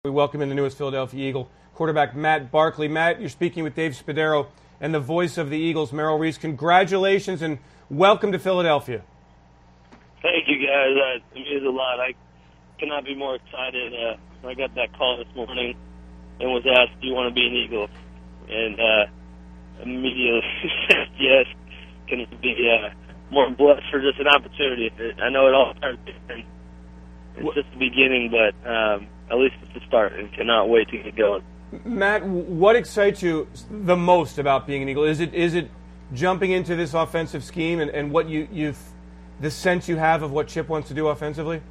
We welcome in the newest Philadelphia Eagle, quarterback Matt Barkley. Matt, you're speaking with Dave Spadaro and the voice of the Eagles, Merrill Reese. Congratulations and welcome to Philadelphia. Thank you, guys. It means a lot. I cannot be more excited. I got that call this morning and was asked, do you want to be an Eagle? And immediately said yes. Can be more blessed for just an opportunity. I know it all starts different. It's just the beginning, but at least it's the start, and cannot wait to get going. Matt, what excites you the most about being an Eagle? Is it jumping into this offensive scheme and what you've the sense you have of what Chip wants to do offensively?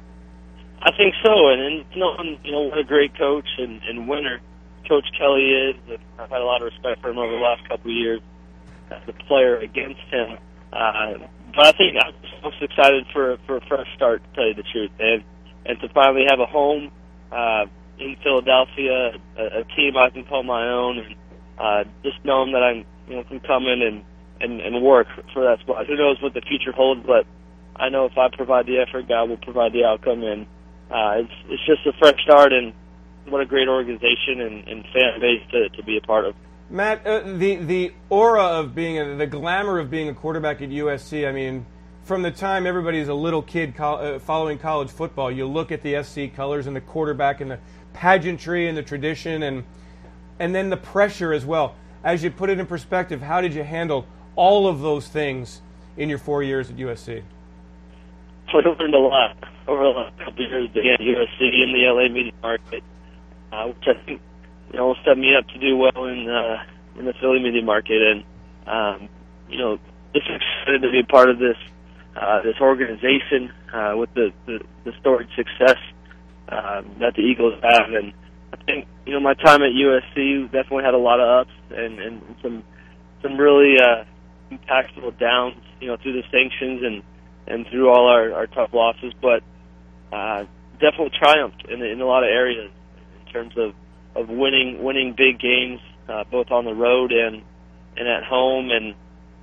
I think so, and knowing what a great coach and winner Coach Kelly is. I've had a lot of respect for him over the last couple of years as a player against him. But I think I'm most excited for a fresh start, to tell you the truth, and to finally have a home in Philadelphia, a team I can call my own, and just knowing that I can come in and work for that spot. Who knows what the future holds, but I know if I provide the effort, God will provide the outcome, and it's just a fresh start, and what a great organization and fan base to be a part of. Matt, the aura of being the glamour of being a quarterback at USC, I mean, from the time everybody's a little kid following college football, you look at the SC colors and the quarterback and the pageantry and the tradition and then the pressure as well. As you put it in perspective, how did you handle all of those things in your 4 years at USC? I learned a lot over the last couple of years at USC in the LA media market, which I think will set me up to do well in the Philly media market, and just excited to be a part of this organization with the storied success that the Eagles have. And I think my time at USC definitely had a lot of ups and some really impactful downs through the sanctions and through all our tough losses, but definitely triumphed in a lot of areas in terms of winning big games, both on the road and at home, and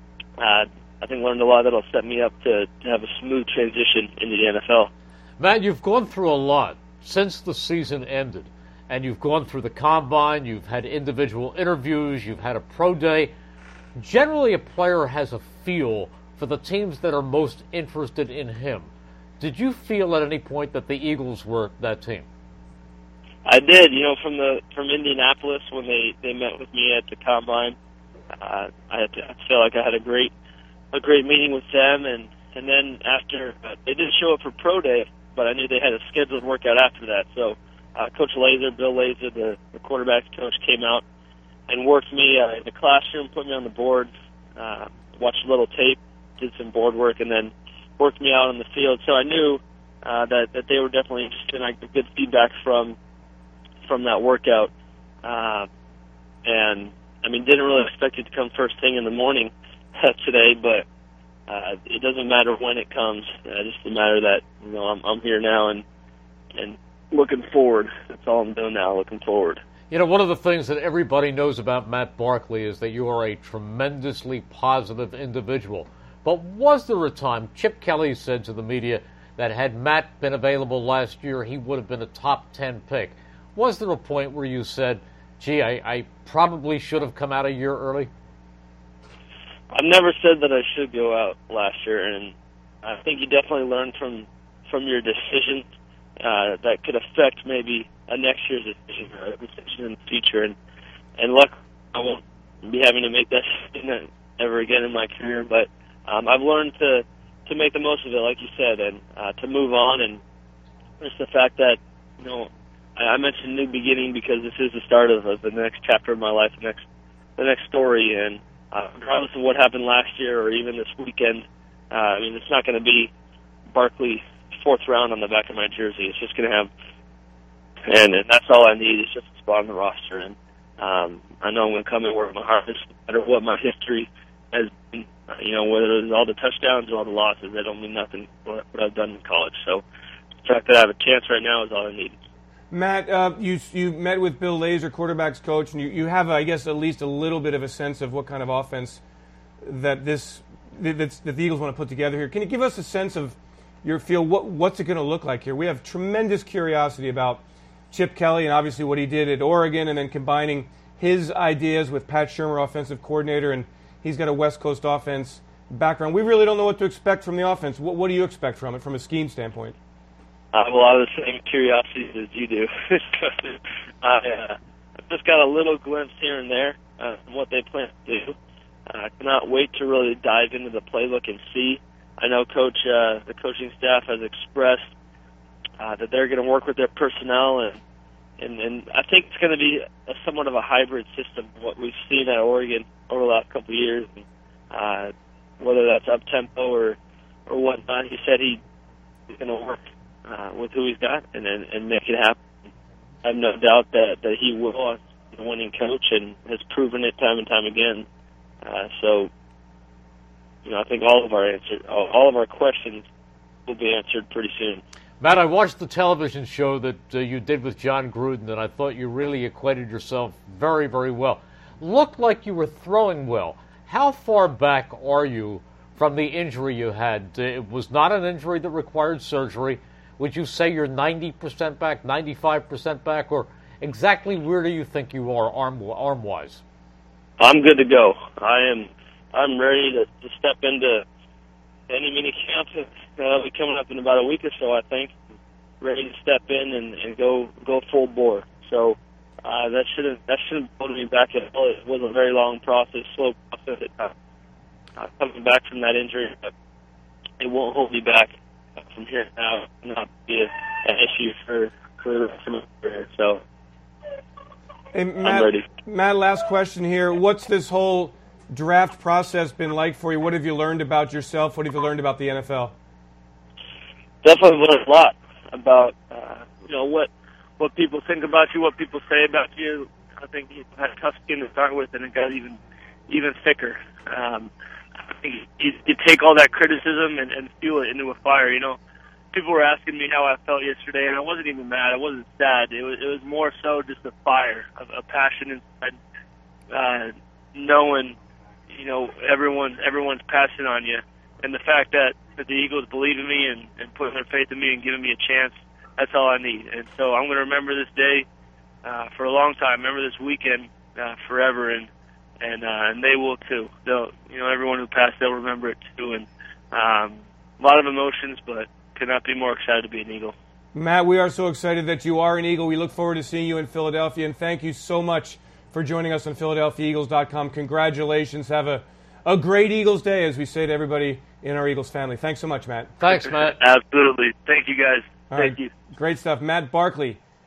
I think learned a lot that'll set me up to have a smooth transition into the NFL. Matt, you've gone through a lot since the season ended, and you've gone through the combine, you've had individual interviews, you've had a pro day. Generally, a player has a feel for the teams that are most interested in him. Did you feel at any point that the Eagles were that team? I did. From Indianapolis when they met with me at the combine, I feel like I had a great meeting with them, and then after they didn't show up for pro day, but I knew they had a scheduled workout after that. So Coach Laser, Bill Laser, the quarterback's coach, came out and worked me in the classroom, put me on the board, watched a little tape, did some board work, and then worked me out on the field. So I knew that they were definitely interested, and I got good feedback from that workout. And I mean, didn't really expect it to come first thing in the morning today, but it doesn't matter when it comes. Just a matter that I'm here now and looking forward. That's all I'm doing now, looking forward. One of the things that everybody knows about Matt Barkley is that you are a tremendously positive individual. But was there a time, Chip Kelly said to the media, that had Matt been available last year, he would have been a top 10 pick. Was there a point where you said, gee, I probably should have come out a year early? I've never said that I should go out last year, and I think you definitely learn from your decisions that could affect maybe a next year's decision or a decision in the future. And luckily, I won't be having to make that decision ever again in my career. But I've learned to make the most of it, like you said, and to move on. And just the fact that I mentioned new beginning because this is the start of the next chapter of my life, the next story. And regardless of what happened last year or even this weekend, it's not going to be Barkley 4th round on the back of my jersey. It's just going to have, and that's all I need is just a spot on the roster. And I know I'm going to come and work my hardest, no matter what my history has been. Whether it's all the touchdowns or all the losses, they don't mean nothing what I've done in college. So the fact that I have a chance right now is all I need. Matt, you met with Bill Laser, quarterback's coach, and you have, I guess, at least a little bit of a sense of what kind of offense that the Eagles want to put together here. Can you give us a sense of your feel? What's it going to look like here? We have tremendous curiosity about Chip Kelly and obviously what he did at Oregon, and then combining his ideas with Pat Shurmur, offensive coordinator, and he's got a West Coast offense background. We really don't know what to expect from the offense. What do you expect from it from a scheme standpoint? I have a lot of the same curiosities as you do. I've just got a little glimpse here and there of what they plan to do. I cannot wait to really dive into the playbook and see. I know the coaching staff has expressed that they're going to work with their personnel, and I think it's going to be somewhat of a hybrid system, what we've seen at Oregon over the last couple of years. Whether that's up-tempo or whatnot, he said he's going to work with who he's got and make it happen. I have no doubt that he will as a winning coach and has proven it time and time again. So, I think all of our questions will be answered pretty soon. Matt, I watched the television show that you did with John Gruden, and I thought you really acquitted yourself very, very well. Looked like you were throwing well. How far back are you from the injury you had? It was not an injury that required surgery. Would you say you're 90% back, 95% back, or exactly where do you think you are arm-wise? I'm good to go. I'm ready to step into any mini camp that'll be coming up in about a week or so, I think. Ready to step in and go full bore. So that shouldn't hold me back at all. It was a very long process, slow process. Coming back from that injury, but it won't hold me back from here now. Not be an issue for the rest of my career. So hey, I'm ready. Matt, last question here. What's this whole draft process been like for you? What have you learned about yourself? What have you learned about the NFL? Definitely learned a lot about what people think about you, what people say about you. I think you had a tough skin to start with, and it got even thicker. I think you take all that criticism and fuel it into a fire. People were asking me how I felt yesterday, and I wasn't even mad. I wasn't sad. It was more so just a fire, a passion inside, knowing everyone's passing on you, and the fact that the Eagles believe in me and putting their faith in me and giving me a chance. That's all I need. And so I'm going to remember this day for a long time. Remember this weekend forever, and they will too. They'll, everyone who passed, they'll remember it too. And a lot of emotions, but could not be more excited to be an Eagle. Matt, we are so excited that you are an Eagle. We look forward to seeing you in Philadelphia, and thank you so much for joining us on PhiladelphiaEagles.com. Congratulations. Have a great Eagles day, as we say to everybody in our Eagles family. Thanks so much, Matt. Thanks, Matt. Absolutely. Thank you, guys. Thank you. Great stuff. Matt Barkley,